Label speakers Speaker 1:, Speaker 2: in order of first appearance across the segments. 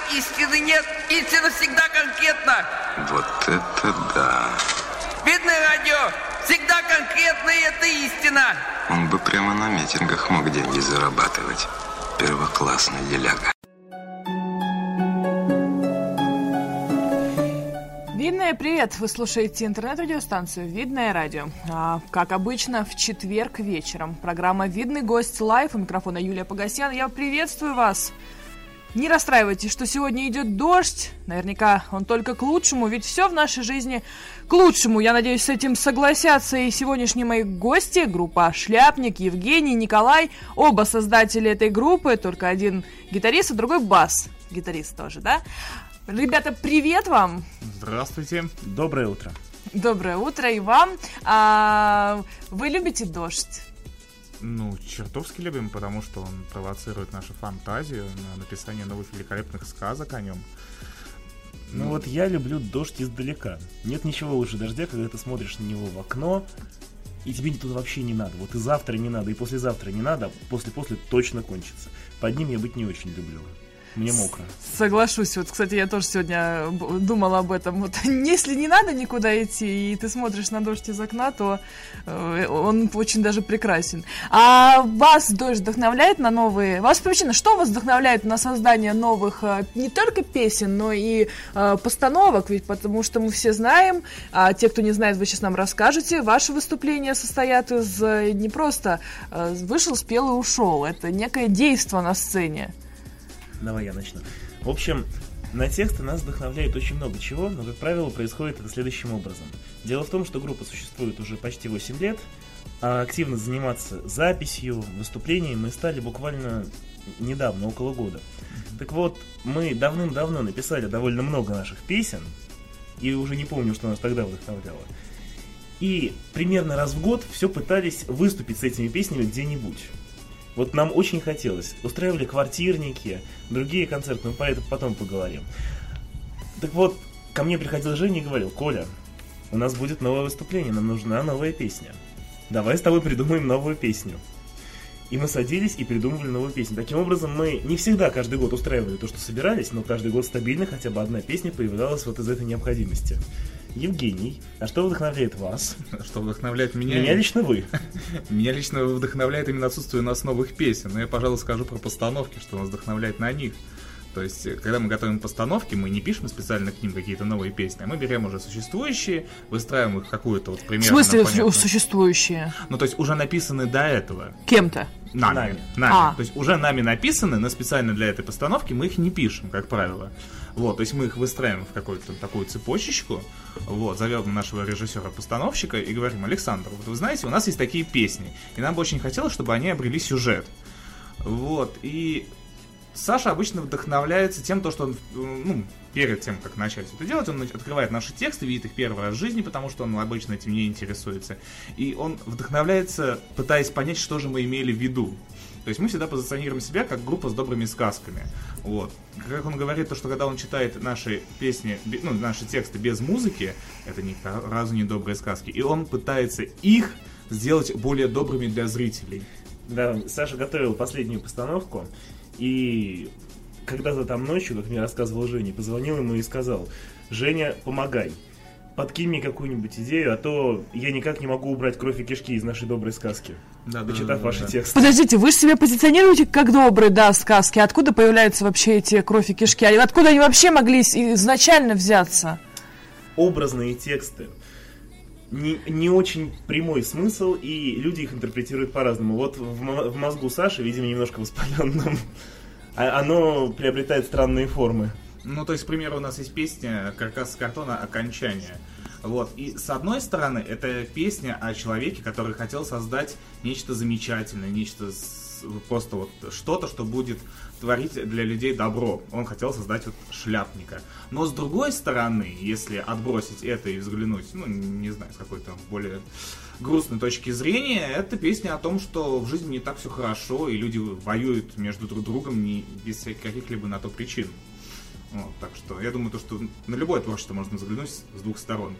Speaker 1: истины нет. Истина всегда конкретна.
Speaker 2: Вот это да.
Speaker 1: Видное радио всегда конкретно, и это истина.
Speaker 2: Он бы прямо на митингах мог деньги зарабатывать. Первоклассный деляга.
Speaker 3: Видное, привет! Вы слушаете интернет-радиостанцию «Видное радио». Как обычно, в четверг вечером. Программа «Видный гость лайв». У микрофона Юлия Погосян. Я приветствую вас. Не расстраивайтесь, что сегодня идет дождь. Наверняка он только к лучшему, ведь все в нашей жизни к лучшему. Я надеюсь, с этим согласятся и сегодняшние мои гости. Группа «Шляпник», Евгений, Николай. Оба создатели этой группы, только один гитарист, а другой бас-гитарист тоже, да? Ребята, привет вам!
Speaker 4: Здравствуйте, доброе утро.
Speaker 3: Доброе утро и вам. Вы любите дождь?
Speaker 4: Ну, чертовски любим, потому что он провоцирует нашу фантазию на написание новых великолепных сказок о нем.
Speaker 5: Ну вот я люблю дождь издалека. Нет ничего лучше дождя, когда ты смотришь на него в окно, и тебе тут вообще не надо. Вот и завтра не надо, и послезавтра не надо, а после точно кончится. Под ним я быть не очень люблю. Мне мокро.
Speaker 3: Соглашусь. Вот, кстати, я тоже сегодня думала об этом. Вот, если не надо никуда идти, и ты смотришь на дождь из окна, то он очень даже прекрасен. А вас дождь вдохновляет на новые... Вас вообще, что вас вдохновляет на создание новых не только песен, но и постановок? Ведь потому что мы все знаем, а те, кто не знает, вы сейчас нам расскажете, ваши выступления состоят из не просто вышел, спел и ушел. Это некое действо на сцене.
Speaker 5: Давай я начну. В общем, на тексты нас вдохновляет очень много чего, но, как правило, происходит это следующим образом. Дело в том, что группа существует уже почти 8 лет, а активно заниматься записью, выступлениями мы стали буквально недавно, около года. Так вот, мы давным-давно написали довольно много наших песен, и уже не помню, что нас тогда вдохновляло. И примерно раз в год все пытались выступить с этими песнями где-нибудь. Вот нам очень хотелось. Устраивали квартирники, другие концерты, мы про это потом поговорим. Так вот, ко мне приходил Женя и говорил: Коля, у нас будет новое выступление, нам нужна новая песня. Давай с тобой придумаем новую песню. И мы садились и придумывали новую песню. Таким образом, мы не всегда каждый год устраивали то, что собирались, но каждый год стабильно хотя бы одна песня появлялась вот из этой необходимости. Евгений, а что вдохновляет вас?
Speaker 4: Что вдохновляет меня?
Speaker 5: Меня лично вы.
Speaker 4: Меня лично вдохновляет именно отсутствие у нас новых песен. Но я, пожалуй, скажу про постановки, что нас вдохновляет на них. То есть, когда мы готовим постановки, мы не пишем специально к ним какие-то новые песни, а мы берем уже существующие, выстраиваем их какую-то вот примерно...
Speaker 3: В смысле существующие?
Speaker 4: Ну, то есть, уже написаны до этого.
Speaker 3: Кем-то?
Speaker 4: Нами. То есть, уже нами написаны, но специально для этой постановки мы их не пишем, как правило. Вот, то есть, мы их выстраиваем в какую-то такую цепочечку, вот, зовем нашего режиссера-постановщика и говорим: Александр, вот вы знаете, у нас есть такие песни, и нам бы очень хотелось, чтобы они обрели сюжет. Вот, и... Саша обычно вдохновляется тем, что он, перед тем, как начать это делать, он открывает наши тексты, видит их первый раз в жизни, потому что он обычно этим не интересуется. И он вдохновляется, пытаясь понять, что же мы имели в виду. То есть мы всегда позиционируем себя как группа с добрыми сказками. Вот. Как он говорит, то, что когда он читает наши песни, наши тексты без музыки, это ни разу не добрые сказки. И он пытается их сделать более добрыми для зрителей.
Speaker 5: Да, Саша готовил последнюю постановку. И когда-то там ночью, как мне рассказывал Женя, позвонил ему и сказал: Женя, помогай, подкинь мне какую-нибудь идею, а то я никак не могу убрать кровь и кишки из нашей доброй сказки, почитав ваши тексты.
Speaker 3: Подождите, вы же себя позиционируете как добрые, сказки. Откуда появляются вообще эти кровь и кишки? Откуда они вообще могли изначально взяться?
Speaker 5: Образные тексты. Не очень прямой смысл, и люди их интерпретируют по-разному. Вот в мозгу Саши, видимо, немножко воспаленном, оно приобретает странные формы.
Speaker 4: Ну, то есть, к примеру, у нас есть песня «Каркас картона. Окончание». Вот. И с одной стороны, это песня о человеке, который хотел создать нечто замечательное, нечто просто вот что-то, что будет творить для людей добро. Он хотел создать вот шляпника. Но с другой стороны, если отбросить это и взглянуть, не знаю, с какой-то более грустной точки зрения, это песня о том, что в жизни не так все хорошо, и люди воюют между друг другом не без каких-либо на то причин. Вот, так что я думаю, что на любое творчество можно взглянуть с двух сторон.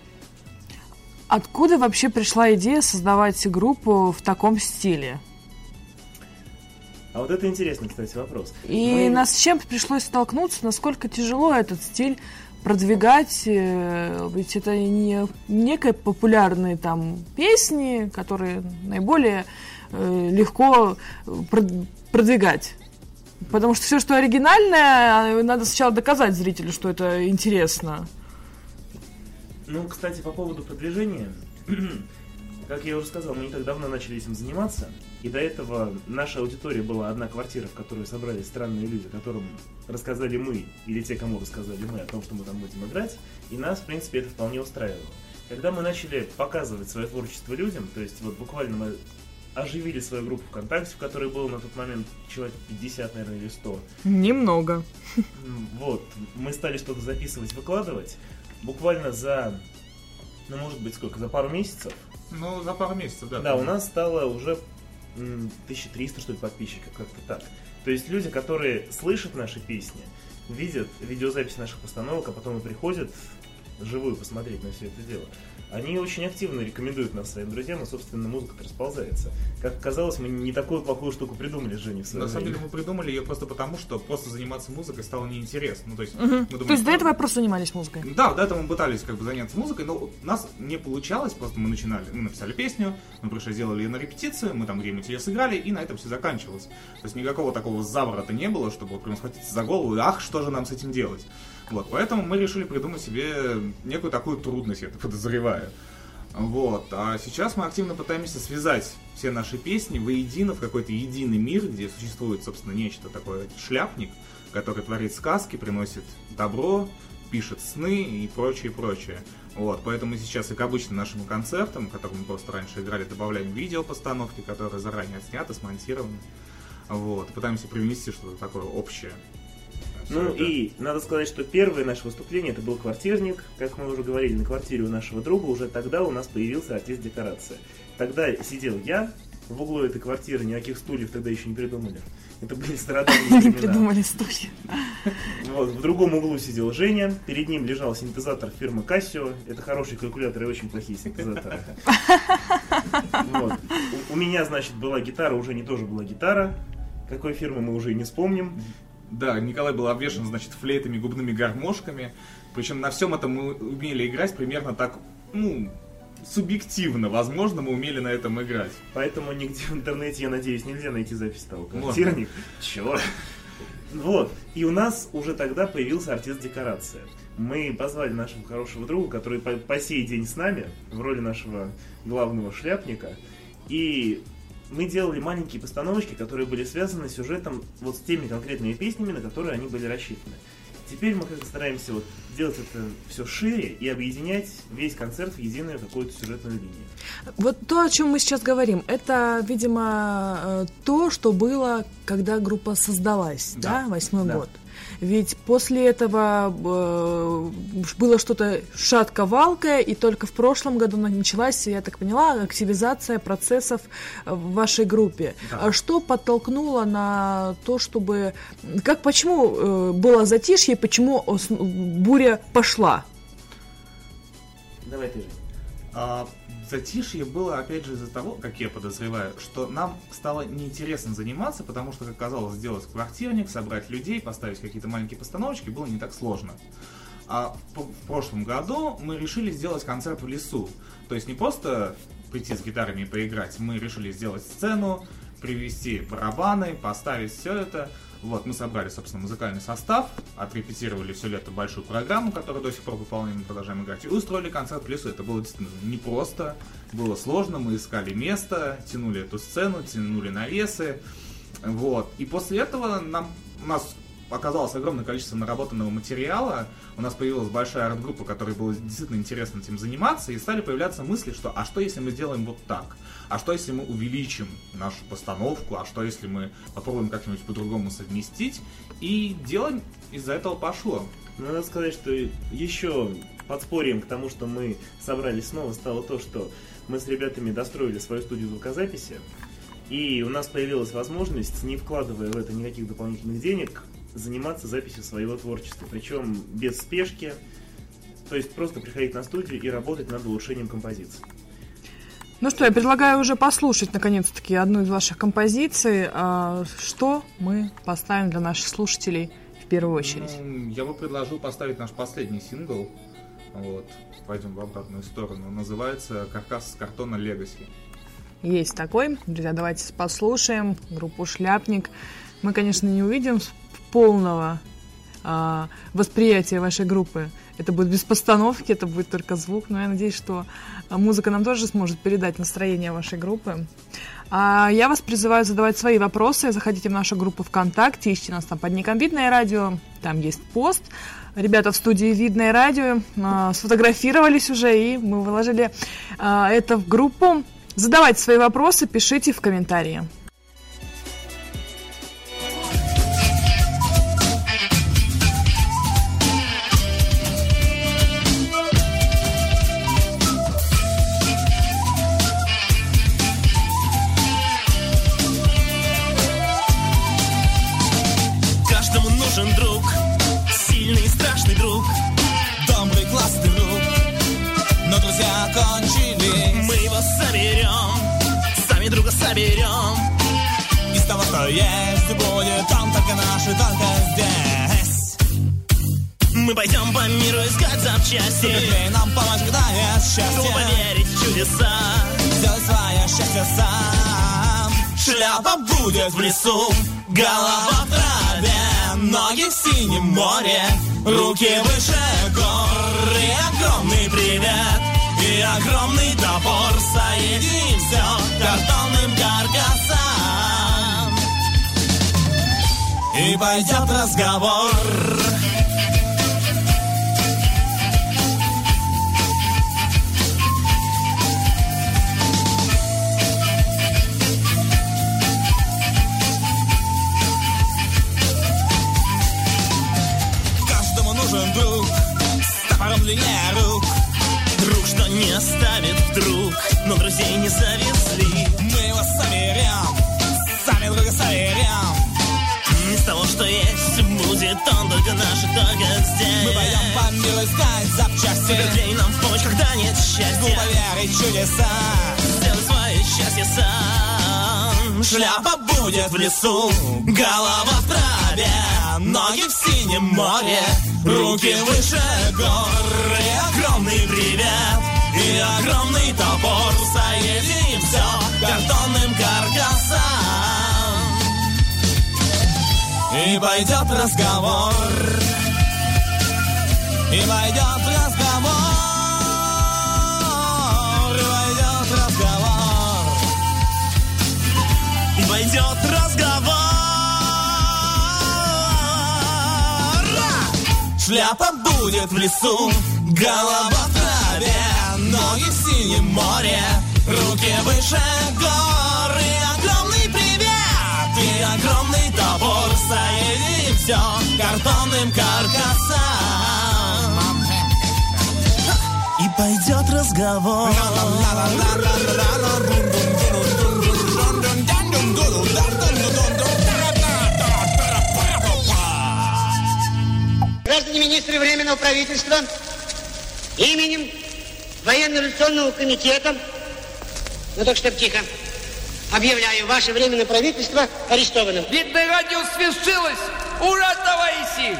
Speaker 3: Откуда вообще пришла идея создавать группу в таком стиле?
Speaker 5: А вот это интересный, кстати, вопрос.
Speaker 3: И нас с чем пришлось столкнуться, насколько тяжело этот стиль продвигать, ведь это не некие популярные там песни, которые наиболее легко продвигать. Потому что все, что оригинальное, надо сначала доказать зрителю, что это интересно.
Speaker 5: Ну, кстати, по поводу продвижения, как я уже сказал, мы не так давно начали этим заниматься, и до этого наша аудитория была одна квартира, в которой собрались странные люди, которым рассказали мы, или те, кому рассказали мы, о том, что мы там будем играть, и нас, в принципе, это вполне устраивало. Когда мы начали показывать свое творчество людям, то есть вот буквально мы оживили свою группу ВКонтакте, в которой было на тот момент человек 50, наверное, или 100.
Speaker 3: Немного.
Speaker 5: Вот, мы стали что-то записывать, выкладывать, буквально за, ну, может быть, сколько, за пару месяцев.
Speaker 4: Ну, за пару месяцев, да.
Speaker 5: Да, у нас стало уже 1300, что ли, подписчиков, как-то так. То есть люди, которые слышат наши песни, видят видеозапись наших постановок, а потом и приходят вживую посмотреть на все это дело, они очень активно рекомендуют нас своим друзьям, и, собственно, музыка-то расползается. Как оказалось, мы не такую плохую штуку придумали с Женей в свое время.
Speaker 4: На самом деле мы придумали ее просто потому, что просто заниматься музыкой стало неинтересно. Ну, то есть, мы думали,
Speaker 3: то есть до этого просто занимались музыкой?
Speaker 4: Да, до этого мы пытались как бы заняться музыкой, но у нас не получалось, просто мы написали песню, мы пришли, сделали ее на репетицию, мы там где-нибудь ее сыграли, и на этом все заканчивалось. То есть никакого такого заворота не было, чтобы вот прям схватиться за голову и ах, что же нам с этим делать. Вот, поэтому мы решили придумать себе некую такую трудность, я это подозреваю. Вот, а сейчас мы активно пытаемся связать все наши песни воедино в какой-то единый мир, где существует, собственно, нечто такое, шляпник, который творит сказки, приносит добро, пишет сны и прочее, прочее. Вот, поэтому сейчас и к обычным нашим концертам, которые мы просто раньше играли, добавляем видеопостановки, которые заранее отсняты, смонтированы. Вот, пытаемся привнести что-то такое общее.
Speaker 5: Ну и надо сказать, что первое наше выступление это был квартирник, как мы уже говорили, на квартире у нашего друга, уже тогда у нас появился артист декорация. Тогда сидел я в углу этой квартиры, никаких стульев тогда еще не придумали. Это были стародавние времена.
Speaker 3: Не придумали стулья.
Speaker 5: Вот, в другом углу сидел Женя, перед ним лежал синтезатор фирмы Casio, это хорошие калькуляторы и очень плохие синтезаторы. Вот. У меня, значит, была гитара, у Жени тоже была гитара, какой фирмы мы уже и не вспомним.
Speaker 4: Да, Николай был обвешан, значит, флейтами, губными гармошками. Причем на всем этом мы умели играть примерно так, ну, субъективно. Возможно, мы умели на этом играть.
Speaker 5: Поэтому нигде в интернете, я надеюсь, нельзя найти запись того квартирник. Чё? Вот. И у нас уже тогда появился артист декорация. Мы позвали нашего хорошего друга, который по сей день с нами, в роли нашего главного шляпника. И мы делали маленькие постановочки, которые были связаны с сюжетом вот с теми конкретными песнями, на которые они были рассчитаны. Теперь мы как-то стараемся вот делать это все шире и объединять весь концерт в единую какую-то сюжетную линию.
Speaker 3: Вот то, о чем мы сейчас говорим, это, видимо, то, что было, когда группа создалась, да, 8-й год. Ведь после этого было что-то шатко-валкое, и только в прошлом году началась, я так поняла, активизация процессов в вашей группе. Да. Что подтолкнуло на то, чтобы... Почему было затишье, и почему буря пошла?
Speaker 5: Давай ты же.
Speaker 4: Затишье было, опять же, из-за того, как я подозреваю, что нам стало неинтересно заниматься, потому что, как казалось, сделать квартирник, собрать людей, поставить какие-то маленькие постановочки было не так сложно. А в прошлом году мы решили сделать концерт в лесу. То есть не просто прийти с гитарами и поиграть, мы решили сделать сцену, привезти барабаны, поставить все это. Вот, мы собрали, собственно, музыкальный состав, отрепетировали все лето большую программу, которую до сих пор выполняем, мы продолжаем играть, и устроили концерт в лесу. Это было действительно непросто, было сложно, мы искали место, тянули эту сцену, тянули навесы, вот. И после этого у нас оказалось огромное количество наработанного материала, у нас появилась большая арт-группа, которой было действительно интересно этим заниматься, и стали появляться мысли, что а что если мы сделаем вот так? А что если мы увеличим нашу постановку? А что если мы попробуем как-нибудь по-другому совместить? И дело из-за этого пошло.
Speaker 5: Надо сказать, что еще подспорьем к тому, что мы собрались снова, стало то, что мы с ребятами достроили свою студию звукозаписи, и у нас появилась возможность, не вкладывая в это никаких дополнительных денег, заниматься записью своего творчества, причем без спешки, то есть просто приходить на студию и работать над улучшением композиции.
Speaker 3: Ну что, я предлагаю уже послушать, наконец-таки, одну из ваших композиций. Что мы поставим для наших слушателей в первую очередь?
Speaker 4: Я бы предложил поставить наш последний сингл. Вот, пойдем в обратную сторону. Называется «Каркас из картона Legacy». Есть
Speaker 3: такой. Друзья, давайте послушаем группу «Шляпник». Мы, конечно, не увидим полного восприятия вашей группы. Это будет без постановки, это будет только звук. Но я надеюсь, что музыка нам тоже сможет передать настроение вашей группы. Я вас призываю задавать свои вопросы. Заходите в нашу группу ВКонтакте, ищите нас там под ником «Видное радио». Там есть пост. Ребята в студии «Видное радио» сфотографировались уже, и мы выложили это в группу. Задавайте свои вопросы, пишите в комментарии.
Speaker 6: Друг, сильный и страшный друг, добрый, классный друг, но друзья кончились. Мы его соберем, сами друга соберем. Из того, что есть, будет он только наш и только здесь. Мы пойдем по миру искать запчасти, людей нам помочь, когда есть счастье. Глупо верить в чудеса, сделай свое счастье сам. Шляпа будет в лесу, голова в траве, ноги в синем море, руки выше гор. И огромный привет, и огромный топор. Соединим все картонным каркасом, и пойдет разговор. Друг с топором длиннее рук, друг, что не оставит вдруг, но друзей не завезли. Мы его соберем, сами друга соберем. Из того, что есть, будет он только наш и только здесь. Мы пойдем по миру искать запчасти, людей нам в помощь, когда нет счастья. Глупо верить в чудеса, сделай свое счастье сам. Шляпа будет в лесу, голова в траве, ноги в синем море, руки выше гор. И огромный привет, и огромный топор. Соединим все картонным каркасом, и пойдет разговор. И пойдет разговор. И пойдет разговор. И пойдет разговор. Шляпа будет в лесу, голова в траве, ноги в синем море, руки выше гор. И огромный привет, и огромный топор. Соединим все картонным каркасом, и пойдет разговор.
Speaker 7: Граждане министры Временного правительства, именем Военно-революционного комитета, ну только чтоб тихо, объявляю ваше Временное правительство арестованным.
Speaker 1: Видное радио свершилось! Ура, товарищи!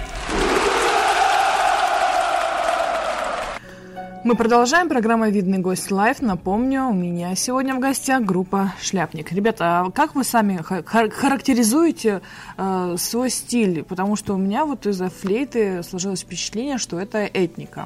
Speaker 3: Мы продолжаем. Программа «Видный гость лайв». Напомню, у меня сегодня в гостях группа «Шляпник». Ребята, а как вы сами характеризуете свой стиль? Потому что у меня вот из-за флейты сложилось впечатление, что это этника.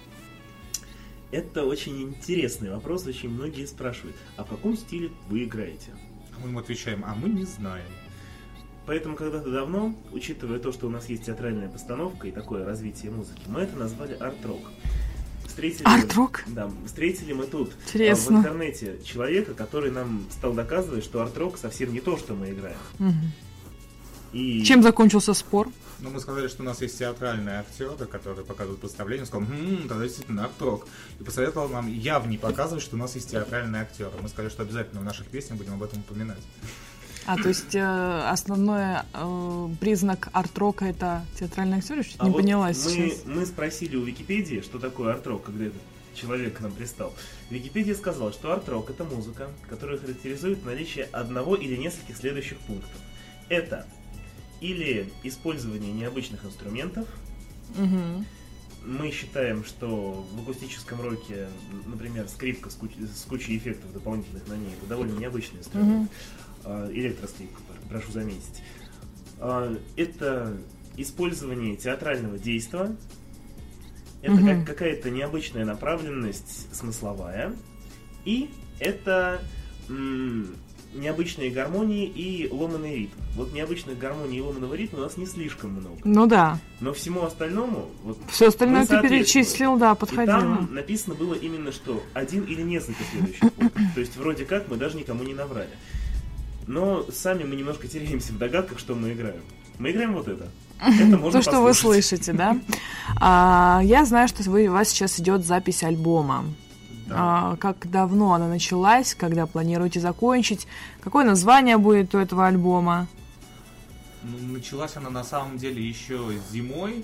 Speaker 5: Это очень интересный вопрос. Очень многие спрашивают, а в каком стиле вы играете?
Speaker 4: Мы им отвечаем, а мы не знаем.
Speaker 5: Поэтому когда-то давно, учитывая то, что у нас есть театральная постановка и такое развитие музыки, мы это назвали арт-рок.
Speaker 3: Арт-рок?
Speaker 5: Да, встретили мы тут в интернете человека, который нам стал доказывать, что арт-рок совсем не то, что мы играем.
Speaker 3: Угу. И... Чем закончился спор?
Speaker 4: Ну, мы сказали, что у нас есть театральные актеры, которые показывают представление. Он сказал, тогда действительно арт-рок. И посоветовал нам явнее показывать, что у нас есть театральные актеры. Мы сказали, что обязательно в наших песнях будем об этом упоминать.
Speaker 3: То есть основной признак арт-рока — это театральный актер? Я не поняла сейчас.
Speaker 5: Мы спросили у Википедии, что такое арт-рок, когда это человек к нам пристал. Википедия сказала, что арт-рок — это музыка, которая характеризует наличие одного или нескольких следующих пунктов. Это или использование необычных инструментов. Мы считаем, что в акустическом роке, например, скрипка с кучей эффектов дополнительных на ней — это довольно необычный инструмент. Электроскрипка, прошу заметить. Это использование театрального действа. Это какая-то необычная направленность смысловая. И это необычные гармонии и ломаный ритм. Вот необычных гармоний и ломаного ритма у нас не слишком много.
Speaker 3: Ну да.
Speaker 5: Но всему остальному...
Speaker 3: Все остальное ты перечислил, да, подходило.
Speaker 5: И там написано было именно, что один или несколько следующих пунктов. То есть вроде как мы даже никому не наврали. Но сами мы немножко теряемся в догадках, что мы играем. Мы играем вот это.
Speaker 3: То, что вы слышите, да? Я знаю, что у вас сейчас идет запись альбома. Да. Как давно она началась, когда планируете закончить? Какое название будет у этого альбома?
Speaker 4: Началась она на самом деле еще зимой.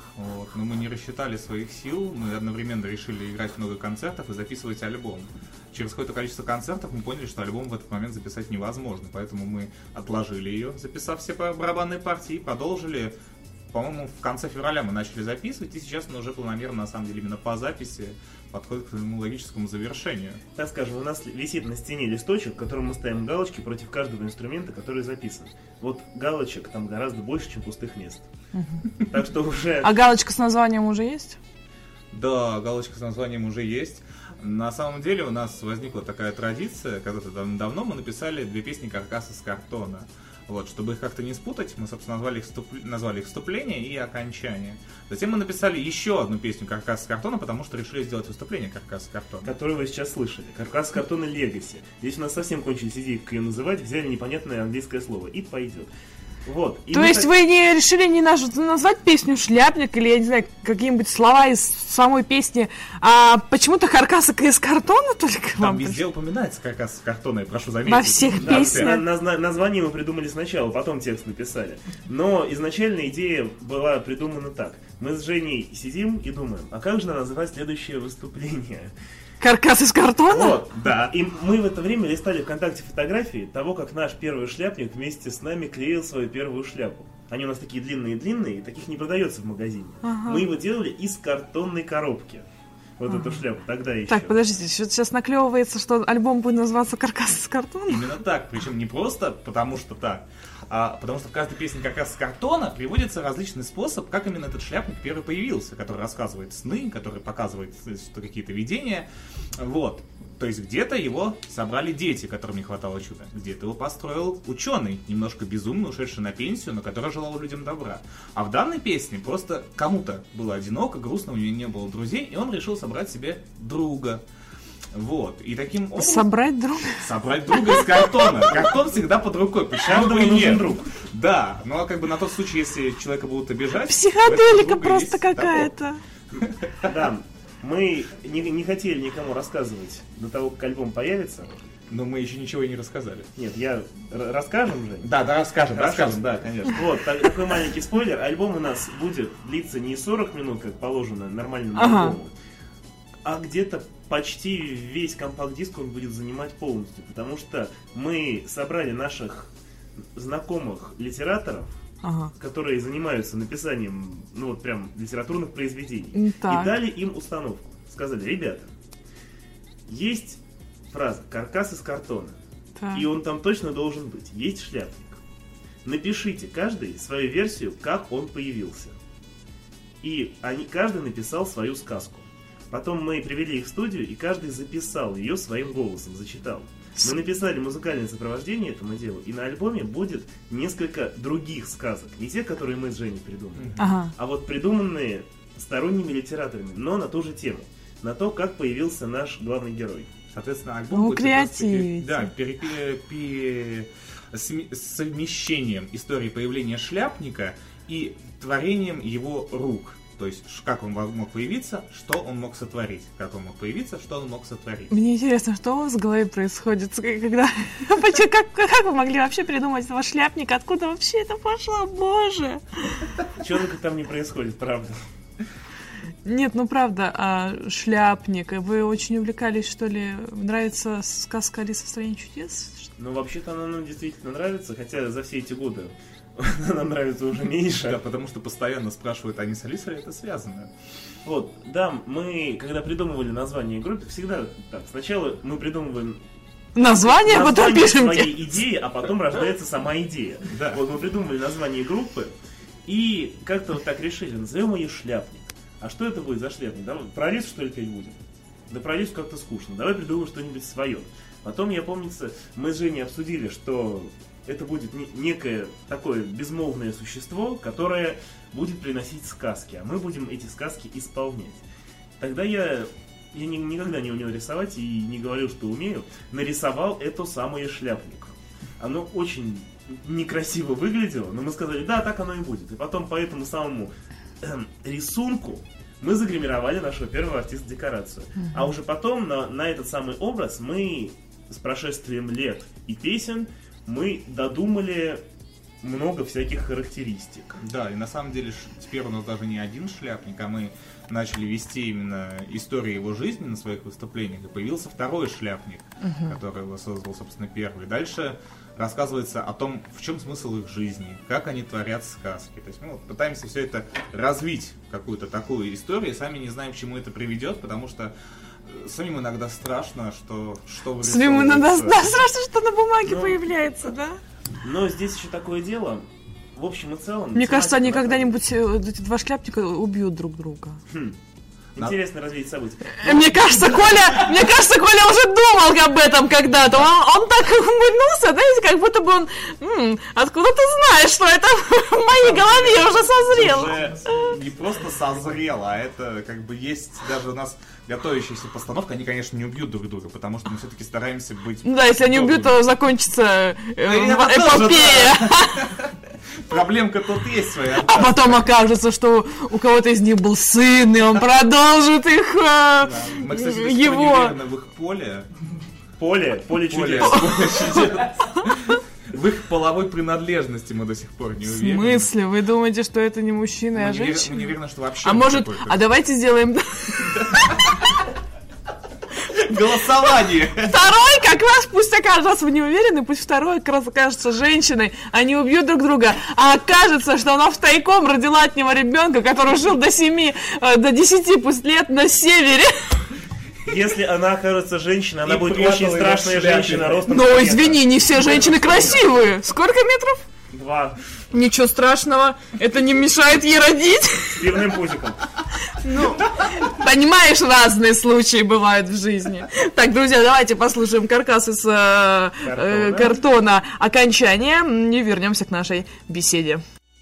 Speaker 4: Но мы не рассчитали своих сил. Мы одновременно решили играть много концертов и записывать альбом. Через какое-то количество концертов мы поняли, что альбом в этот момент записать невозможно. Поэтому мы отложили ее, записав все барабанные партии, продолжили. По-моему, в конце февраля мы начали записывать, и сейчас мы уже планомерно, на самом деле, именно по записи подходит к своему логическому завершению.
Speaker 5: Так скажем, у нас висит на стене листочек, в котором мы ставим галочки против каждого инструмента, который записан. Вот галочек там гораздо больше, чем пустых мест. Так что уже...
Speaker 3: А галочка с названием уже есть?
Speaker 4: Да, галочка с названием уже есть. На самом деле у нас возникла такая традиция, когда-то давно мы написали 2 песни «Каркас из картона». Вот, чтобы их как-то не спутать, мы, собственно, назвали их вступление и окончание. Затем мы написали еще одну песню «Каркас из картона», потому что решили сделать выступление «Каркас из картона».
Speaker 5: Которую вы сейчас слышали. «Каркас из картона Legacy». Здесь у нас совсем кончились идеи, как ее называть, взяли непонятное английское слово, и пойдет. Вот. И
Speaker 3: то есть вы не решили не назвать песню «Шляпник» или, я не знаю, какие-нибудь слова из самой песни, а почему-то «Каркас из картона» только
Speaker 4: там
Speaker 3: вам
Speaker 4: везде упоминается «Каркас из картона», я прошу заметить.
Speaker 3: Во всех песнях.
Speaker 5: Название мы придумали сначала, потом текст написали. Но изначально идея была придумана так. Мы с Женей сидим и думаем, а как же назвать следующее выступление?
Speaker 3: «Каркас из картона»?
Speaker 5: Вот, да. И мы в это время листали ВКонтакте фотографии того, как наш первый шляпник вместе с нами клеил свою первую шляпу. Они у нас такие длинные-длинные, и таких не продается в магазине. Мы его делали из картонной коробки. Вот эту шляпу тогда еще.
Speaker 3: Так, подождите, сейчас наклевывается, что альбом будет называться «Каркас из картона»?
Speaker 4: Именно так, причем не просто потому что так, а потому что в каждой песне «Каркас из картона» приводится различный способ, как именно этот шляпник первый появился, который рассказывает сны, который показывает какие-то видения. Вот. То есть где-то его собрали дети, которым не хватало чуда. Где-то его построил ученый, немножко безумно ушедший на пенсию, но который желал людям добра. А в данной песне просто кому-то было одиноко, грустно, у него не было друзей, и он решил собрать себе друга. Вот. И таким образом...
Speaker 3: Собрать друга?
Speaker 4: Собрать друга из картона. Картон всегда под рукой.
Speaker 5: Каждому нужен друг.
Speaker 4: Да. Ну а как бы на тот случай, если человека будут обижать...
Speaker 3: Психоделика просто какая-то.
Speaker 5: Да. Мы не хотели никому рассказывать до того, как альбом появится.
Speaker 4: Но мы еще ничего и не рассказали.
Speaker 5: Нет, расскажем же?
Speaker 4: Да, расскажем, да, конечно.
Speaker 5: Вот, такой маленький спойлер. Альбом у нас будет длиться не 40 минут, как положено нормальному альбому, а где-то почти весь компакт-диск он будет занимать полностью. Потому что мы собрали наших знакомых литераторов, которые занимаются написанием, прям литературных произведений.
Speaker 3: Так.
Speaker 5: И дали им установку. Сказали, ребята, есть фраза «каркас из картона»,
Speaker 3: так.
Speaker 5: И он там точно должен быть. Есть шляпник. Напишите каждый свою версию, как он появился. И каждый написал свою сказку. Потом мы привели их в студию, и каждый записал ее своим голосом, зачитал. Мы написали музыкальное сопровождение этому делу, и на альбоме будет несколько других сказок. Не те, которые мы с Женей придумали, а вот придуманные сторонними литераторами, но на ту же тему. На то, как появился наш главный герой.
Speaker 4: Соответственно, альбом будет совмещением истории появления шляпника и творением его рук. То есть, как он мог появиться, что он мог сотворить. Как он мог появиться, что он мог сотворить.
Speaker 3: Мне интересно, что у вас в голове происходит, когда... Как вы могли вообще придумать этого шляпника? Откуда вообще это пошло? Боже!
Speaker 5: Чего только там не происходит, правда.
Speaker 3: Нет, ну правда, «Шляпник». Вы очень увлекались, что ли? Нравится сказка «Алиса в стране чудес»?
Speaker 5: Ну, вообще-то она нам действительно нравится, хотя за все эти годы она нравится уже меньше.
Speaker 4: Да, потому что постоянно спрашивают, они с Алисой это связано.
Speaker 5: Вот, да, мы, когда придумывали название группы, всегда так, сначала мы придумываем
Speaker 3: Название, потом пишем
Speaker 5: свои идеи, а потом рождается сама идея.
Speaker 4: Да.
Speaker 5: Вот мы придумали название группы и как-то вот так решили, назовем ее «Шляпник». А что это будет за шляпник? Да, про Алису, что ли, петь будем? Да про Алису как-то скучно. Давай придумаем что-нибудь свое. Потом, я помнится, мы с Женей обсудили, что это будет некое такое безмолвное существо, которое будет приносить сказки, а мы будем эти сказки исполнять. Тогда я никогда не умел рисовать и не говорил, что умею, нарисовал это самое «Шляпник». Оно очень некрасиво выглядело, но мы сказали, да, так оно и будет. И потом по этому самому рисунку мы загримировали нашего первого артиста-декорацию. А уже потом на этот самый образ мы с прошествием лет и песен мы додумали много всяких характеристик.
Speaker 4: Да, и на самом деле теперь у нас даже не один шляпник, а мы начали вести именно историю его жизни на своих выступлениях, и появился второй шляпник, который его создал, собственно, первый. Дальше рассказывается о том, в чем смысл их жизни, как они творят сказки. То есть мы пытаемся все это развить, какую-то такую историю, и сами не знаем, к чему это приведет, потому что самим иногда страшно, что вырисовывается.
Speaker 3: Самим иногда страшно, что на бумаге появляется, да?
Speaker 5: Но здесь еще такое дело. В общем и целом...
Speaker 3: Мне кажется, они когда-нибудь, эти два шляпника, убьют друг друга.
Speaker 5: Интересно развить события.
Speaker 3: Мне кажется, Коля уже думал об этом когда-то. Он так ухмыльнулся, знаете, как будто бы он... откуда ты знаешь, что это в моей голове уже созрело?
Speaker 4: Уже не просто созрело, а это как бы есть даже у нас готовящаяся постановка. Они, конечно, не убьют друг друга, потому что мы все-таки стараемся быть...
Speaker 3: Да, если они убьют, то закончится эпопея.
Speaker 4: Проблемка тут есть своя.
Speaker 3: А потом окажется, что у кого-то из них был сын, и он продолжит их
Speaker 4: Мы, кстати, до сих пор
Speaker 3: его...
Speaker 4: не уверены в их поле.
Speaker 5: Поле чудес.
Speaker 4: В их половой принадлежности мы до сих пор не
Speaker 3: В
Speaker 4: уверены.
Speaker 3: смысле? Вы думаете, что это не мужчина, а женщина?
Speaker 4: Мы не уверены, что вообще...
Speaker 3: А может... А давайте сделаем...
Speaker 4: Голосование!
Speaker 3: Второй как раз, пусть окажется, вы не уверены, пусть второй как раз окажется женщиной, они убьют друг друга, а окажется, что она втайком родила от него ребенка, который жил до 10 пусть лет на севере.
Speaker 5: Если она окажется женщиной, она будет очень страшная женщина ростом.
Speaker 3: Но извини, не все женщины красивые. Сколько метров?
Speaker 5: 2.
Speaker 3: Ничего страшного, это не мешает ей родить.
Speaker 5: С пивным пузиком.
Speaker 3: Ну, понимаешь, разные случаи бывают в жизни. Так, друзья, давайте послушаем «Каркас» из картона окончание и вернемся к нашей беседе.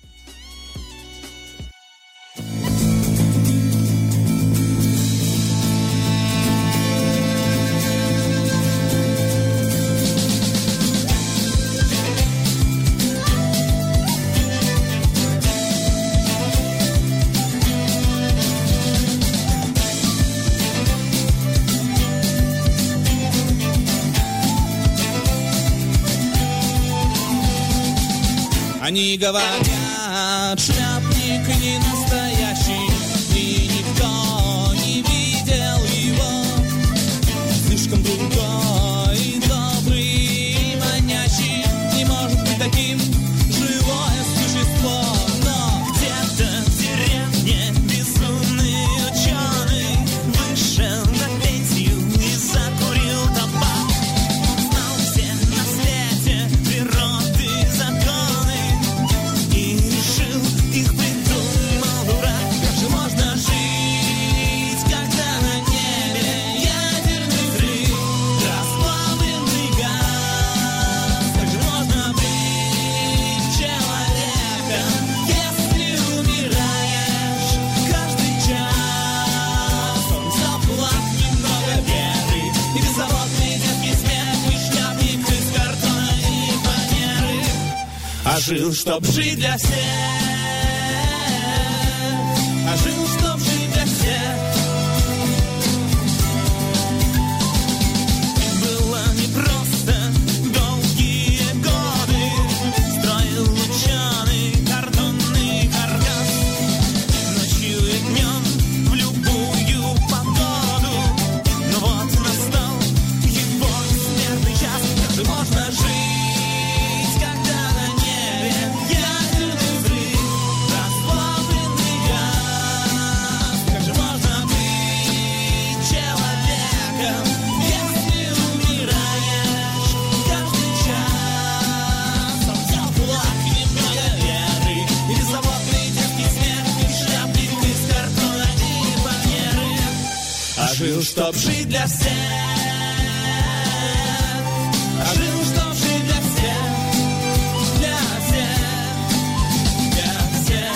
Speaker 6: Они говорят, шляпник не настоящий, и никто не видел его. Слишком другой, добрый и манящий, не может быть таким живое существо. Но где-то в деревне безумный ученый вышел на пенсию и закурил табак. Знал все на свете природы законы и решил, их придумал дурак. Как же можно жить, когда на небе ядерный взрыв, расплавленный газ? Как же можно быть человеком, если умираешь каждый час? Он заплат немного веры и беззаботный детский смех, и шляпник из картона и фанеры. А жил, чтоб жить для всех, а жил, чтоб жить для всех. Было непросто долгие годы, строил ученый картонный каркас. Ночью и днем в жил, чтоб жить для всех. А жил, чтоб жить для всех. Для всех. Для всех.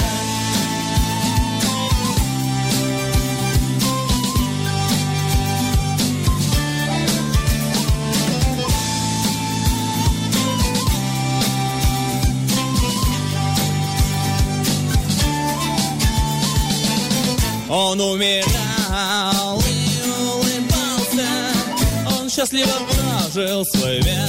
Speaker 6: Он умирал и улыбался, он счастливо прожил свой век.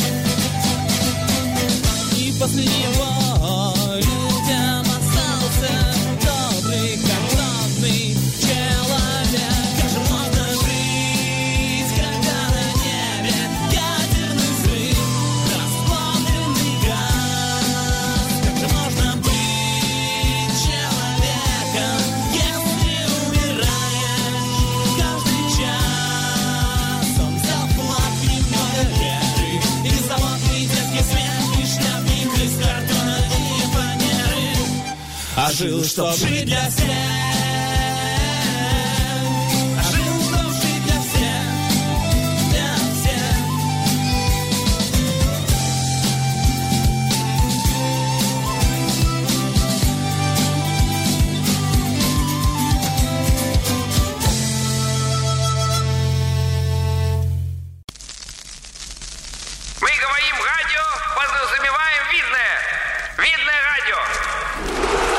Speaker 6: И после него людям остался добрый, картонный человек. Как же можно жить, когда на небе ядерный взрыв, расплавленный газ? Как же можно быть человеком, если умираешь каждый час? Он взял флаг и много веры, и заводный детский смех, и шляпник из картона и фанеры. А жил, чтоб жить для всех. А жил, чтоб жить для всех. Для всех.
Speaker 1: Мы говорим радио, подразумеваем видное. Видное радио.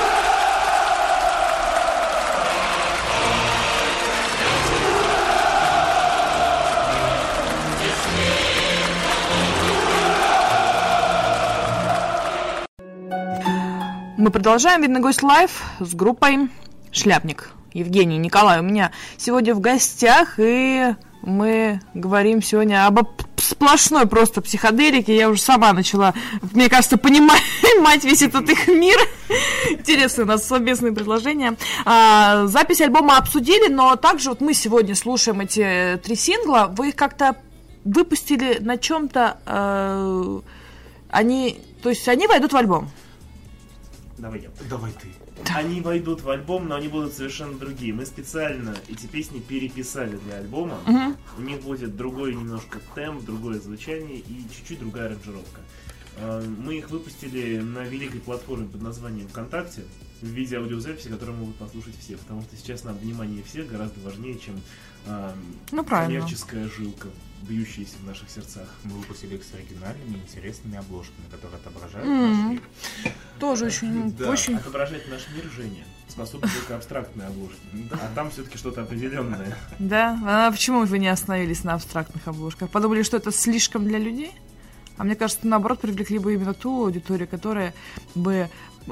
Speaker 3: Мы продолжаем «Видный гость лайв» с группой «Шляпник». Евгений, Николай у меня сегодня в гостях, и мы говорим сегодня об сплошной просто психоделике. Я уже сама начала, мне кажется, понимать весь этот их мир. Интересные у нас совместные предложения. Запись альбома обсудили, но также вот мы сегодня слушаем эти 3 сингла. Вы их как-то выпустили на чем-то, они войдут в альбом?
Speaker 5: Давай я.
Speaker 4: Давай ты.
Speaker 5: Они войдут в альбом, но они будут совершенно другие. Мы специально эти песни переписали для альбома. У них будет другой немножко темп, другое звучание и чуть-чуть другая аранжировка. Мы их выпустили на великой платформе под названием ВКонтакте в виде аудиозаписи, которую могут послушать все. Потому что сейчас нам внимание всех гораздо важнее, чем коммерческая жилка, бьющаяся в наших сердцах.
Speaker 4: Мы выпустили их с оригинальными, интересными обложками, которые отображают наш мир.
Speaker 3: Тоже очень...
Speaker 4: Да.
Speaker 3: очень...
Speaker 5: Отображать наш мир, Женя, способны только абстрактные обложки. А там все-таки что-то определенное.
Speaker 3: Да? А почему вы не остановились на абстрактных обложках? Подумали, что это слишком для людей? А мне кажется, наоборот, привлекли бы именно ту аудиторию, которая бы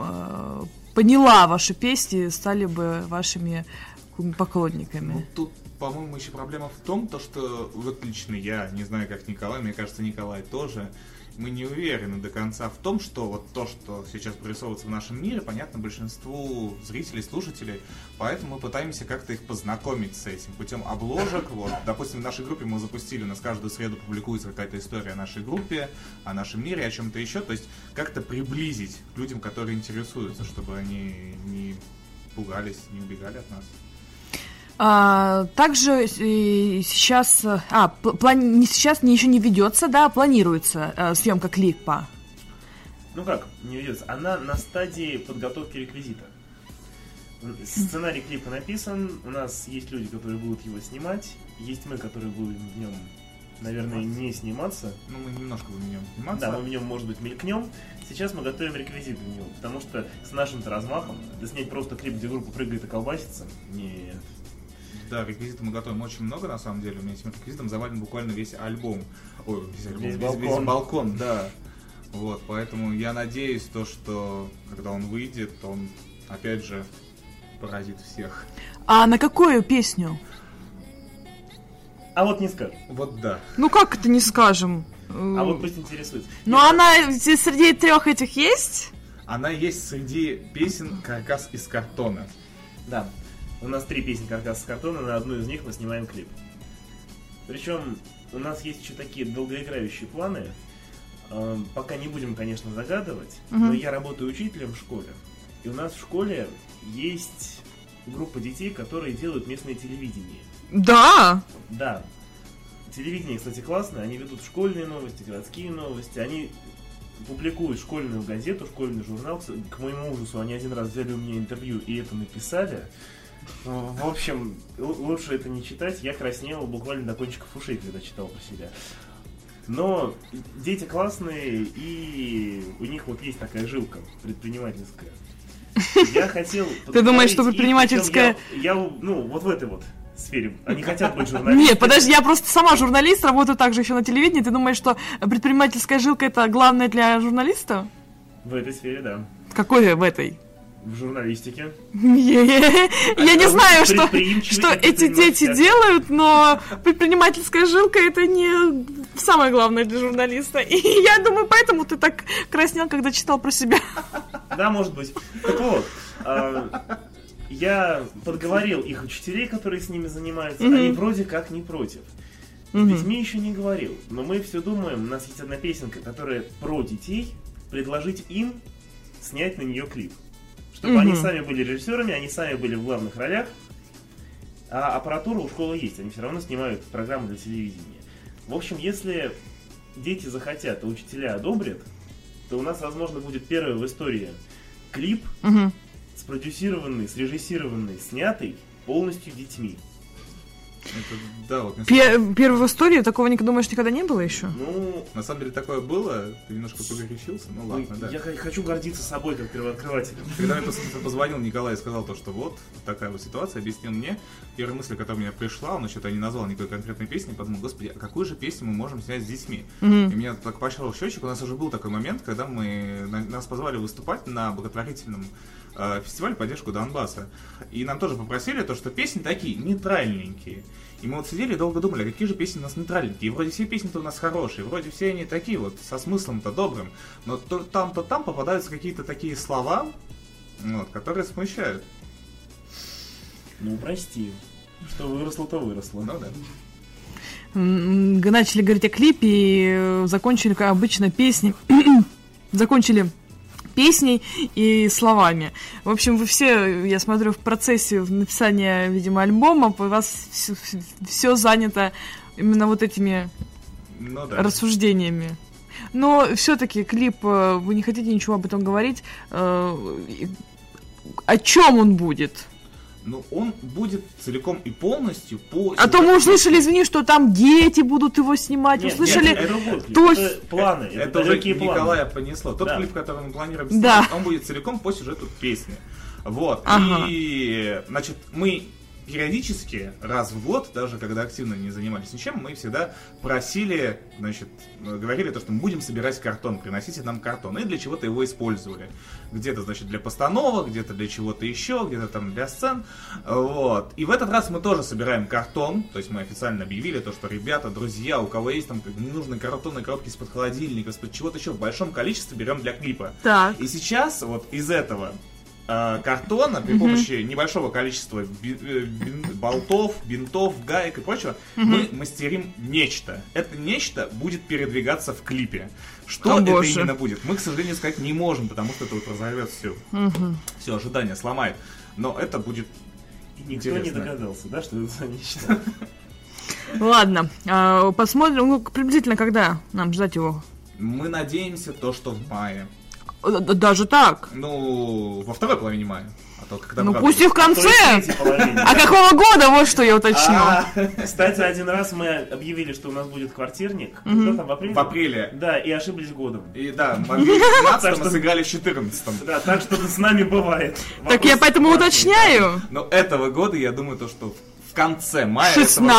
Speaker 3: поняла ваши песни, стали бы вашими поклонниками.
Speaker 4: Ну, тут, по-моему, еще проблема в том, что вот лично я, не знаю, как Николай, мне кажется, Николай тоже, мы не уверены до конца в том, что вот то, что сейчас прорисовывается в нашем мире, понятно большинству зрителей, слушателей, поэтому мы пытаемся как-то их познакомить с этим путем обложек. Вот, допустим, в нашей группе мы запустили, у нас каждую среду публикуется какая-то история о нашей группе, о нашем мире, о чем-то еще, то есть как-то приблизить к людям, которые интересуются, чтобы они не пугались, не убегали от нас.
Speaker 3: Также сейчас, еще не ведется, да, планируется съемка клипа.
Speaker 5: Ну как, не ведется? Она на стадии подготовки реквизита. Сценарий клипа написан, у нас есть люди, которые будут его снимать, есть мы, которые будем в нем, наверное, не сниматься.
Speaker 4: Ну, мы немножко будем в нем сниматься.
Speaker 5: Да, мы в нем, может быть, мелькнем. Сейчас мы готовим реквизит для него, потому что с нашим-то размахом, да снять просто клип, где группа прыгает и колбасится, нет.
Speaker 4: Да, реквизиты мы готовим очень много, на самом деле. У меня этим реквизитом завален буквально весь альбом. Ой, весь балкон, да. Вот, поэтому я надеюсь, что когда он выйдет, то он, опять же, поразит всех.
Speaker 3: А на какую песню?
Speaker 5: А вот не скажем.
Speaker 4: Вот да.
Speaker 3: Ну как это не скажем?
Speaker 5: А вот пусть интересуется.
Speaker 3: Ну она среди 3 этих есть?
Speaker 4: Она есть среди песен «Каркас из картона».
Speaker 5: Да. У нас 3 песни «Каркас из картона», на одну из них мы снимаем клип. Причем у нас есть еще такие долгоиграющие планы. Пока не будем, конечно, загадывать, но я работаю учителем в школе. И у нас в школе есть группа детей, которые делают местное телевидение.
Speaker 3: Да.
Speaker 5: Да. Телевидение, кстати, классное. Они ведут школьные новости, городские новости. Они публикуют школьную газету, школьный журнал. К моему ужасу, они один раз взяли у меня интервью и это написали. В общем, лучше это не читать. Я краснел буквально до кончиков ушей, когда читал про себя. Но дети классные, и у них вот есть такая жилка предпринимательская. Я хотел...
Speaker 3: Ты думаешь, что предпринимательская...
Speaker 5: Я, вот в этой вот сфере. Они хотят быть журналистами.
Speaker 3: Нет, подожди, я просто сама журналист, работаю также еще на телевидении. Ты думаешь, что предпринимательская жилка это главное для журналиста?
Speaker 5: В этой сфере, да.
Speaker 3: Какой в этой?
Speaker 5: В журналистике.
Speaker 3: Я не знаю, что эти дети делают, но предпринимательская жилка это не самое главное для журналиста. И я думаю, поэтому ты так краснел, когда читал про себя.
Speaker 5: Да, может быть. Так вот, я подговорил их учителей, которые с ними занимаются, они вроде как не против. С детьми еще не говорил, но мы все думаем, у нас есть одна песенка, которая про детей, предложить им снять на нее клип. Чтобы они сами были режиссерами, они сами были в главных ролях, а аппаратура у школы есть, они все равно снимают программы для телевидения. В общем, если дети захотят, а учителя одобрят, то у нас, возможно, будет первый в истории клип, спродюсированный, срежиссированный, снятый полностью детьми.
Speaker 4: Это, да, вот,
Speaker 3: Первый в истории, такого, думаешь, никогда не было еще?
Speaker 5: Ну,
Speaker 4: на самом деле такое было, ты немножко погорячился, ну ладно, да.
Speaker 5: Я хочу гордиться собой как первооткрывателем.
Speaker 4: Когда мне позвонил Николай и сказал то, что вот такая вот ситуация, объяснил мне, первая мысль, которая у меня пришла, он еще-то не назвал никакой конкретной песни, подумал, господи, а какую же песню мы можем снять с детьми? И меня так поощрил счетчик, у нас уже был такой момент, когда нас позвали выступать на благотворительном фестивале поддержку Донбасса. И нам тоже попросили то, что песни такие, нейтральненькие. И мы вот сидели и долго думали, а какие же песни у нас нейтральненькие. И вроде все песни-то у нас хорошие, вроде все они такие вот, со смыслом-то добрым. Но то там попадаются какие-то такие слова, вот, которые смущают.
Speaker 5: Ну, прости. Что выросло, то выросло.
Speaker 4: Ну да.
Speaker 3: Начали говорить о клипе и закончили, как обычно, песни. Закончили песней и словами. В общем, вы все, я смотрю, в процессе написания, видимо, альбома, у вас все занято именно вот этими рассуждениями. Но все-таки клип, вы не хотите ничего об этом говорить? О чем он будет?
Speaker 4: Ну, он будет целиком и полностью по...
Speaker 3: А то мы услышали, извини, что там дети будут его снимать, услышали...
Speaker 5: Нет, это планы,
Speaker 4: это уже Николая понесло. Тот клип, который мы планируем снять,
Speaker 3: да,
Speaker 4: он будет целиком по сюжету песни. Вот, и, значит, мы периодически, раз в год, даже когда активно не занимались ничем, мы всегда просили, значит, говорили то, что мы будем собирать картон, приносите нам картон, и для чего-то его использовали. Где-то, значит, для постановок, где-то для чего-то еще, где-то там для сцен, вот. И в этот раз мы тоже собираем картон, то есть мы официально объявили то, что, ребята, друзья, у кого есть там ненужные картонные коробки из-под холодильника, из-под чего-то еще, в большом количестве берем для клипа.
Speaker 3: Так.
Speaker 4: И сейчас вот из этого картона при помощи небольшого количества болтов, бинтов, гаек и прочего мы мастерим нечто. Это нечто будет передвигаться в клипе. Что это именно будет, мы, к сожалению, сказать не можем, потому что это вот разорвет все ожидания, сломает. Но это будет
Speaker 5: никто не догадался, да, что это за нечто.
Speaker 3: Ладно, посмотрим, приблизительно когда нам ждать его?
Speaker 4: Мы надеемся то, что в мае.
Speaker 3: Даже так?
Speaker 4: Ну, во второй половине мая. А то, когда
Speaker 3: пусть и в конце! А какого года? Вот что я уточню.
Speaker 5: Кстати, один раз мы объявили, что у нас будет квартирник. Что там, в апреле?
Speaker 4: В апреле.
Speaker 5: Да, и ошиблись годом.
Speaker 4: И да, в 15-м мы сыграли в 14-м.
Speaker 5: Да, так что с нами бывает.
Speaker 3: Так я поэтому уточняю.
Speaker 4: Но этого года, я думаю, то, что в конце мая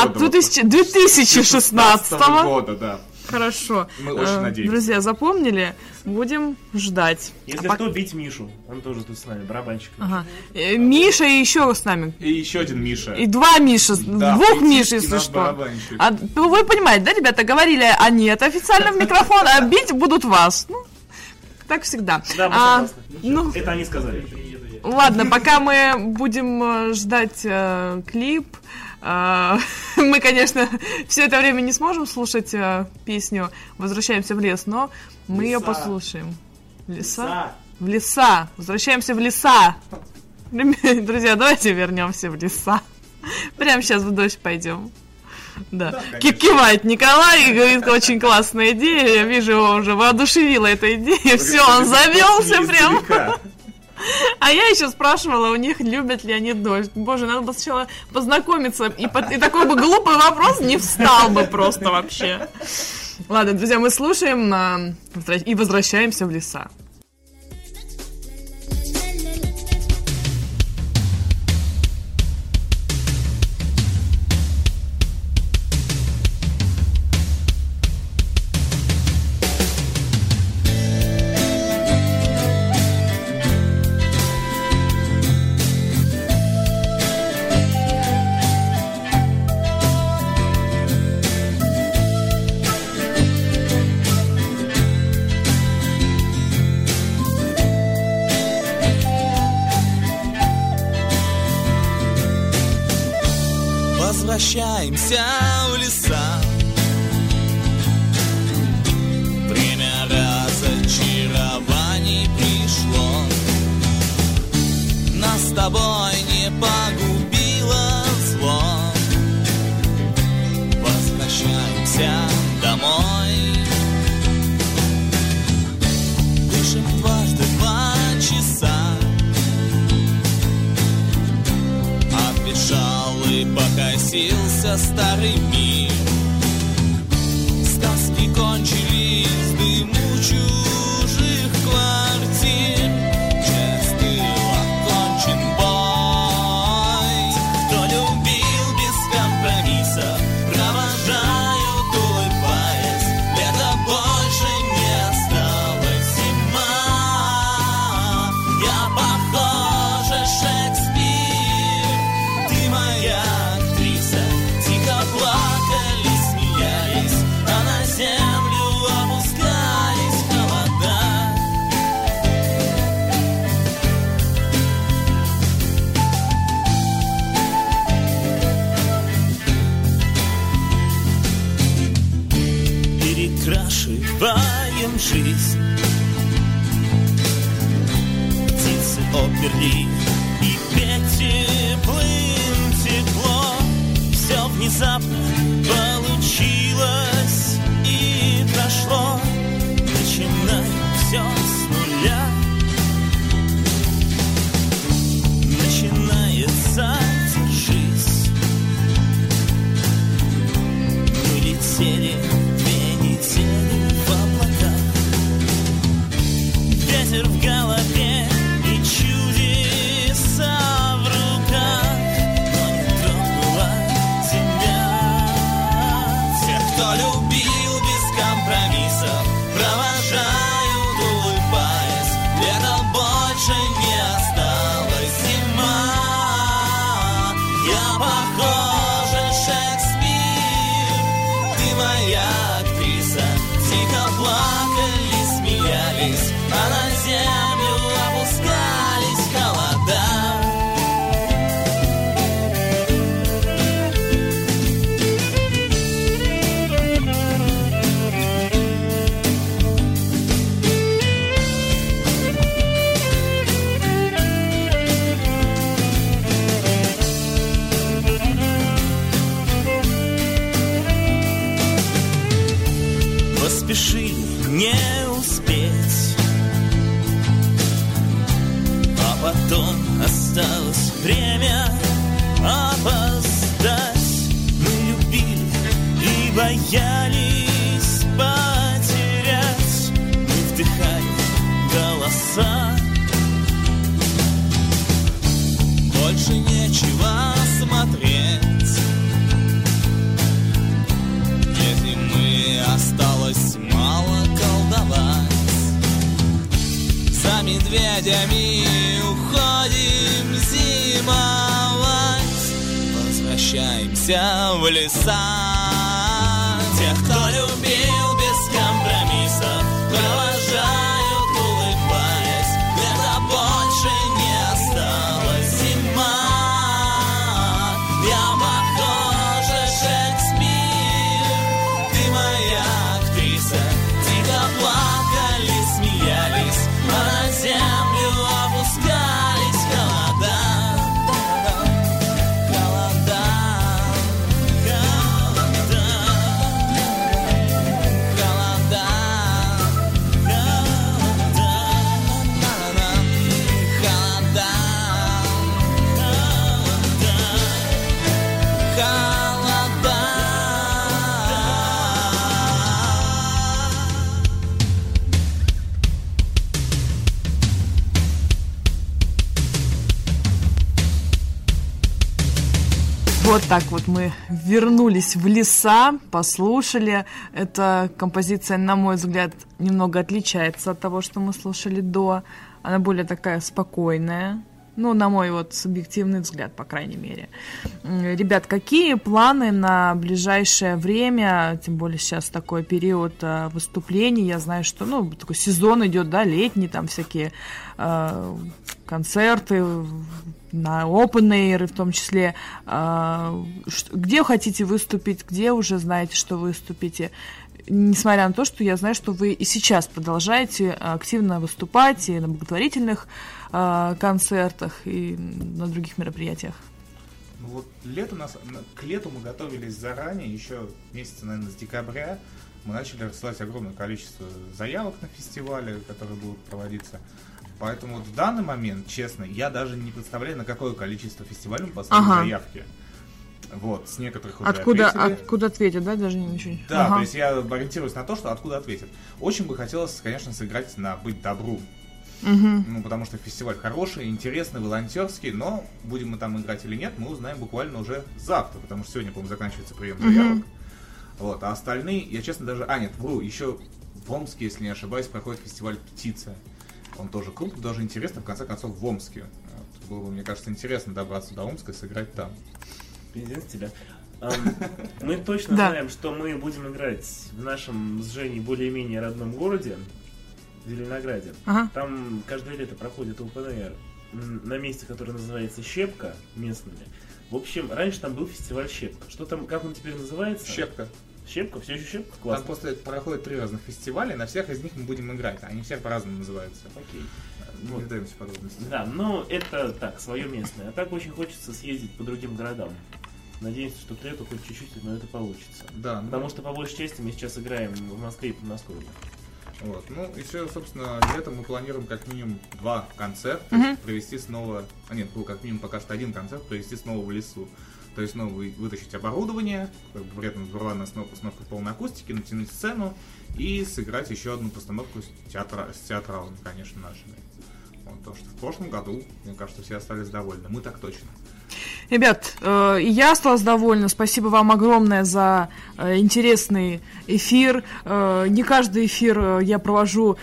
Speaker 3: 2016
Speaker 4: года, да.
Speaker 3: Хорошо.
Speaker 4: Мы очень надеемся.
Speaker 3: Друзья, запомнили? Будем ждать.
Speaker 5: Если что, бить Мишу. Он тоже тут с нами, барабанщик.
Speaker 3: Ага. Миша и еще с нами.
Speaker 4: И еще один Миша.
Speaker 3: И два Миши. Да, двух Миш, если что. Вы понимаете, да, ребята? Говорили они это официально в микрофон, а бить будут вас. Ну, так всегда.
Speaker 5: Да, мы согласны. Это они сказали.
Speaker 3: Ладно, пока мы будем ждать клип, мы, конечно, все это время не сможем слушать песню «Возвращаемся в лес», но мы ее послушаем. Леса? В леса. Возвращаемся в леса. Друзья, давайте вернемся в леса. Прямо сейчас в дождь пойдем. Да. Кивает Николай и говорит, очень классная идея. Я вижу, его уже воодушевила эта идея. Все, он завелся прям. А я еще спрашивала у них, любят ли они дождь. Боже, надо бы сначала познакомиться. И такой бы глупый вопрос не встал бы просто вообще. Ладно, друзья, мы слушаем и возвращаемся в леса.
Speaker 6: Возвращаемся в леса. Время разочарований пришло. Нас с тобой не погубило зло. Возвращаемся домой. Дышим дважды 2 часа. Отбежал и покосился старый мир. Сказки кончились, дыму чужих квартир. Частый окончен бой. Кто любил без компромисса, провожают, улыбаясь. Лето больше не осталось, зима. Я похожа Шекспир. Ты моя актриса. Тихо плакали, смеялись, а на землю опускались холода. Перекрашиваем жизнь. Птицы оперли и петь теплым тепло. Все внезапно получилось и прошло. Начинаем все с нуля. Начинается, держись. Мы летели 2 недели в облаках. Ветер в голове и чудеса в руках, но не трогала земля. Тех, кто любил без компромиссов, провожают, улыбаясь. Лето больше не осталось, зима. Я похожа Шекспир. Ты моя актриса. Тихо плакали, смеялись, а на землю опускались холода. Поспешили не успеть, а потом осталось время опоздать. Мы любили и боялись потерять. Мы вдыхали голоса. Больше нечего смотреть. Без зимы осталось мало колдовать. За медведями уходим зимовать. Возвращаемся в леса. Тех, кто любил без компромиссов, провожают, улыбаясь. Лето больше не осталось, зима. Я похожа Шекспир. Ты моя актриса. Тихо плакали, смеялись, а на землю опускались холода. Холода.
Speaker 3: Вот так вот мы вернулись в леса, послушали. Эта композиция, на мой взгляд, немного отличается от того, что мы слушали до. Она более такая спокойная. Ну, на мой вот субъективный взгляд, по крайней мере. Ребят, какие планы на ближайшее время? Тем более сейчас такой период выступлений. Я знаю, что, ну, такой сезон идет, да, летний, там всякие концерты, на open air в том числе. Где хотите выступить, где уже знаете, что выступите? Несмотря на то, что я знаю, что вы и сейчас продолжаете активно выступать и на благотворительных концертах, и на других мероприятиях.
Speaker 4: Ну вот к лету мы готовились заранее, еще месяца, наверное, с декабря. Мы начали рассылать огромное количество заявок на фестивали, которые будут проводиться. Поэтому вот в данный момент, честно, я даже не представляю, на какое количество фестивалей мы поставим заявки. Вот, с некоторых уже
Speaker 3: откуда ответят, да, даже ничего.
Speaker 4: Да, то есть я ориентируюсь на то, что откуда ответят. Очень бы хотелось, конечно, сыграть на «Быть добру». Ну, потому что фестиваль хороший, интересный, волонтерский, но будем мы там играть или нет, мы узнаем буквально уже завтра, потому что сегодня, по-моему, заканчивается прием заявок. Вот, а остальные, я честно даже... еще в Омске, если не ошибаюсь, проходит фестиваль «Птица». Он тоже крупный, даже интересно, в конце концов, в Омске. Вот, было бы, мне кажется, интересно добраться до Омска и сыграть там.
Speaker 5: Пиздец тебя. Мы точно знаем, что мы будем играть в нашем с Женей более-менее родном городе, в Зеленограде. Там каждое лето проходит open air на месте, которое называется «Щепка» местными. В общем, раньше там был фестиваль «Щепка». Что там, как он теперь называется?
Speaker 4: «Щепка».
Speaker 5: «Щепка»? Все еще «Щепка»? Классно.
Speaker 4: Там просто проходит 3 разных фестиваля, на всех из них мы будем играть. Они все по-разному называются.
Speaker 5: Окей.
Speaker 4: Не вдаемся в подробности.
Speaker 5: Да, но это так, свое местное. А так очень хочется съездить по другим городам. Надеемся, что к лету хоть чуть-чуть, но это получится.
Speaker 4: Да.
Speaker 5: Потому что, по большей части, мы сейчас играем в Москве и Подмосковье.
Speaker 4: Вот. Ну, еще, собственно, летом мы планируем как минимум 2 концерта провести снова... был как минимум пока что 1 концерт провести снова в лесу. То есть, вытащить оборудование, при этом сборная постановка в полной акустике, натянуть сцену и сыграть еще одну постановку с театралами, конечно, нашими. Вот, то, что в прошлом году, мне кажется, все остались довольны. Мы так точно.
Speaker 3: Ребят, я осталась довольна. Спасибо вам огромное за интересный эфир. Не каждый эфир я провожу,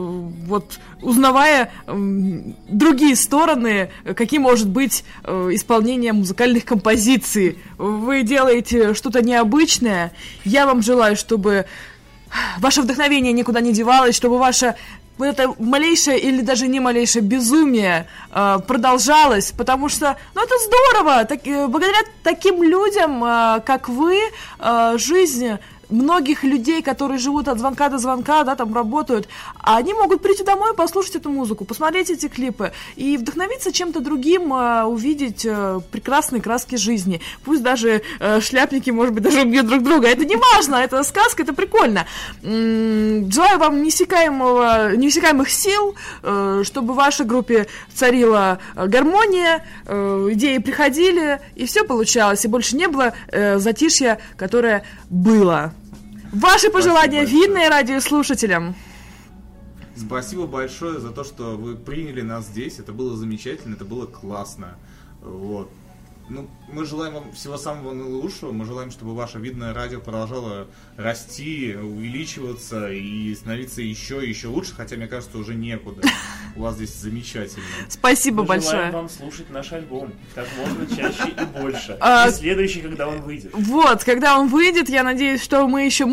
Speaker 3: узнавая другие стороны, каким может быть исполнение музыкальных композиций. Вы делаете что-то необычное. Я вам желаю, чтобы ваше вдохновение никуда не девалось, чтобы ваше вот это малейшее или даже не малейшее безумие продолжалось, потому что, это здорово, благодаря таким людям, как вы, жизнь многих людей, которые живут от звонка до звонка, да, там работают, они могут прийти домой, послушать эту музыку, посмотреть эти клипы и вдохновиться чем-то другим, увидеть прекрасные краски жизни. Пусть даже шляпники, может быть, даже убьют друг друга. Это не важно, это сказка, это прикольно. Желаю вам неиссякаемых сил, чтобы в вашей группе царила гармония, идеи приходили, и все получалось, и больше не было затишья, которое было. Ваши пожелания видные радиослушателям.
Speaker 4: Спасибо большое за то, что вы приняли нас здесь. Это было замечательно, это было классно. Вот. Мы желаем вам всего самого наилучшего. Мы желаем, чтобы ваше видное радио продолжало расти, увеличиваться и становиться еще и еще лучше. Хотя, мне кажется, уже некуда. У вас здесь замечательно.
Speaker 3: Спасибо большое.
Speaker 5: Мы желаем вам слушать наш альбом как можно чаще и больше. И следующий, когда он выйдет.
Speaker 3: Вот, когда он выйдет, я надеюсь, что мы еще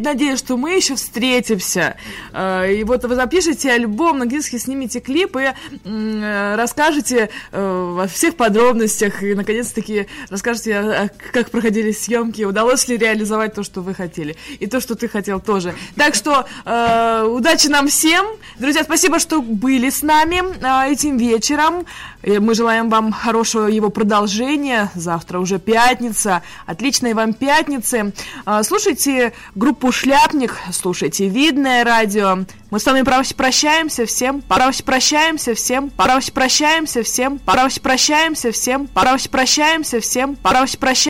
Speaker 3: встретимся. И вот вы запишете альбом, на диске снимете клип и расскажете во всех подробностях и, наконец-таки, расскажете, как проходили съемки, удалось ли реализовать то, что вы хотели, и то, что ты хотел тоже. Так что удачи нам всем. Друзья, спасибо, что были с нами этим вечером. Мы желаем вам хорошего его продолжения. Завтра уже пятница. Отличной вам пятницы. Слушайте группу «Шляпник», слушайте «Видное радио». Мы с вами прощаемся всем. Прощаемся всем.